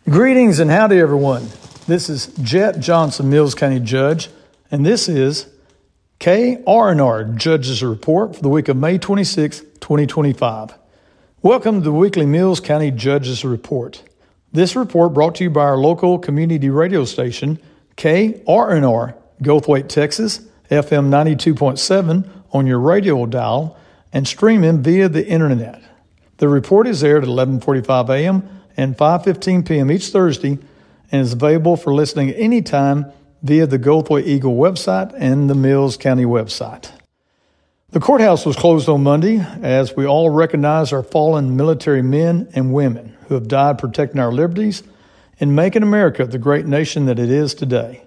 Greetings and howdy, everyone. This is Jet Johnson, Mills County Judge, and this is KR&R Judge's Report for the week of May 26, 2025. Welcome to the weekly Mills County Judge's Report. This report brought to you by our local community radio station, KR&R, Goldthwaite, Texas, FM 92.7 on your radio dial, and streaming via the internet. The report is aired at 11:45 a.m. and 5:15 p.m. each Thursday and is available for listening anytime via the Goldthwaite Eagle website and the Mills County website. The courthouse was closed on Monday as we all recognize our fallen military men and women who have died protecting our liberties and making America the great nation that it is today.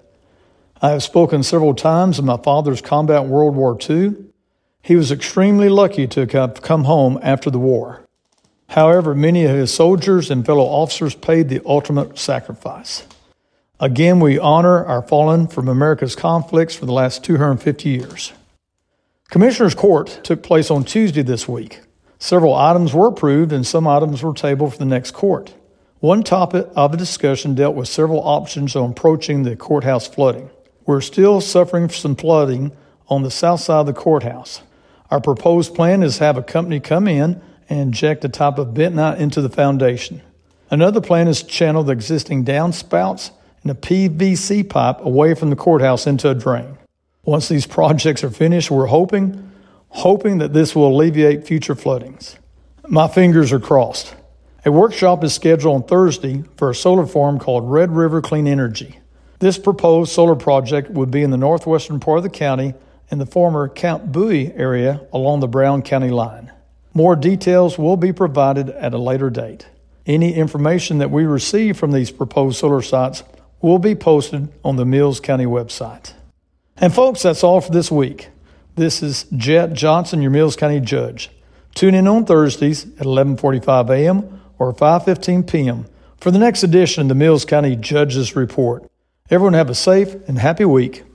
I have spoken several times of my father's combat in World War II. He was extremely lucky to have come home after the war. However, many of his soldiers and fellow officers paid the ultimate sacrifice. Again, we honor our fallen from America's conflicts for the last 250 years. Commissioner's Court took place on Tuesday this week. Several items were approved and some items were tabled for the next court. One topic of the discussion dealt with several options on approaching the courthouse flooding. We're still suffering from some flooding on the south side of the courthouse. Our proposed plan is to have a company come in and inject a type of bentonite into the foundation. Another plan is to channel the existing downspouts and a PVC pipe away from the courthouse into a drain. Once these projects are finished, we're hoping that this will alleviate future floodings. My fingers are crossed. A workshop is scheduled on Thursday for a solar farm called Red River Clean Energy. This proposed solar project would be in the northwestern part of the county in the former Camp Bowie area along the Brown County line. More details will be provided at a later date. Any information that we receive from these proposed solar sites will be posted on the Mills County website. And folks, that's all for this week. This is Jet Johnson, your Mills County Judge. Tune in on Thursdays at 11:45 a.m. or 5:15 p.m. for the next edition of the Mills County Judge's Report. Everyone have a safe and happy week.